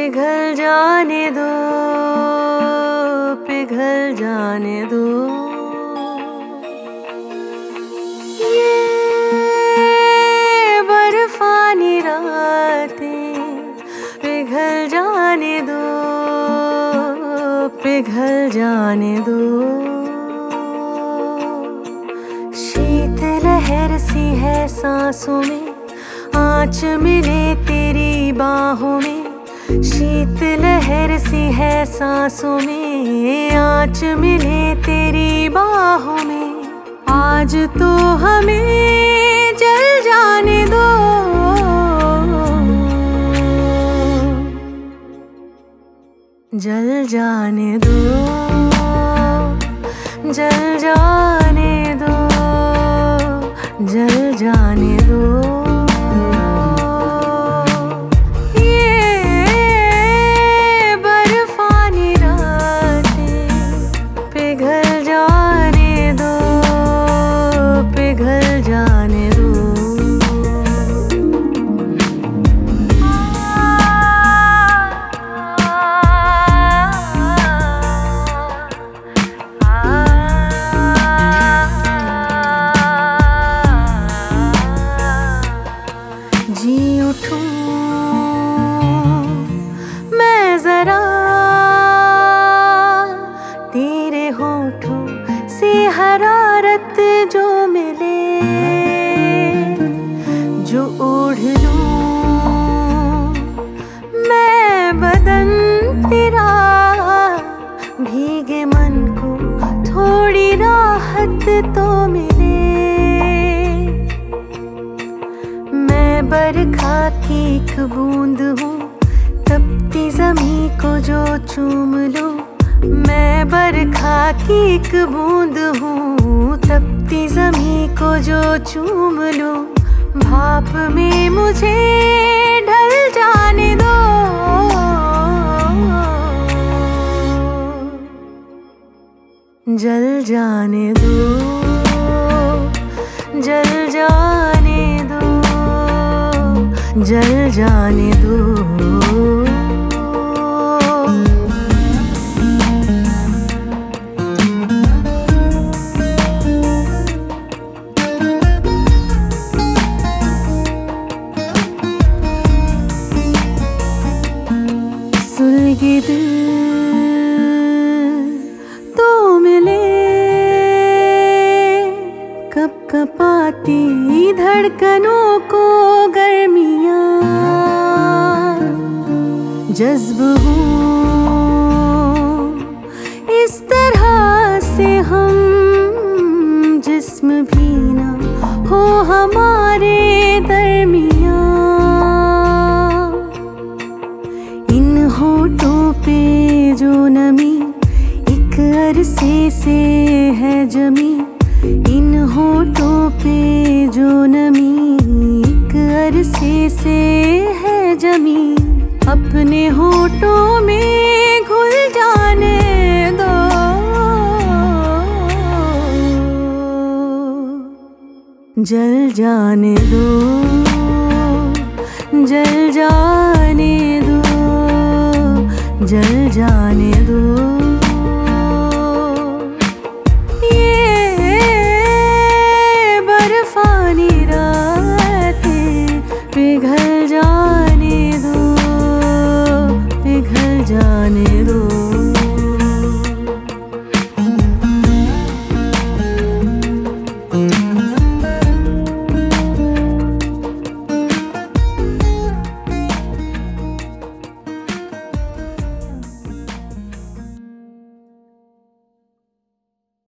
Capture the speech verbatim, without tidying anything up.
पिघल जाने दो, पिघल जाने दो। ये बर्फानी रातें पिघल जाने दो, पिघल जाने दो। शीत लहर सी है सांसों में, आँच मिले तेरी बाहों में। शीत लहर सी है सांसों में, आँच मिले तेरी बाहों में। आज तो हमें जल जाने दो, जल जाने दो, जल जाने दो, जल जाने दो। जी उठूं मैं जरा तेरे होठों से हरारत जो मिले, जो ओढ़ लूं मैं बदन तेरा। भीगे मन को थोड़ी राहत तो मिले। मैं बरखा की एक बूंद हूँ, तपती ज़मीं को जो चूम लूं। मैं बरखा की एक बूंद हूँ, तपती ज़मीं को जो चूम लूं। भाप में मुझे ढल जाने दो, जल जाने दो, जल जाने दो, जल जाने दो। सुलगे दिल तो मिले, कप कपाती धड़कनों को गर्मियाँ। जज्ब हूँ इस तरह से हम, जिस्म भी ना हो हमारे दरमियाँ। इन होठों पे जो नमी एक अरसे से है जमी। इन होठों पे जो नमी एक अरसे से है जमी। अपने होठों में घुल जाने दो, जल जाने दो, जल जाने दो, जल जाने दो।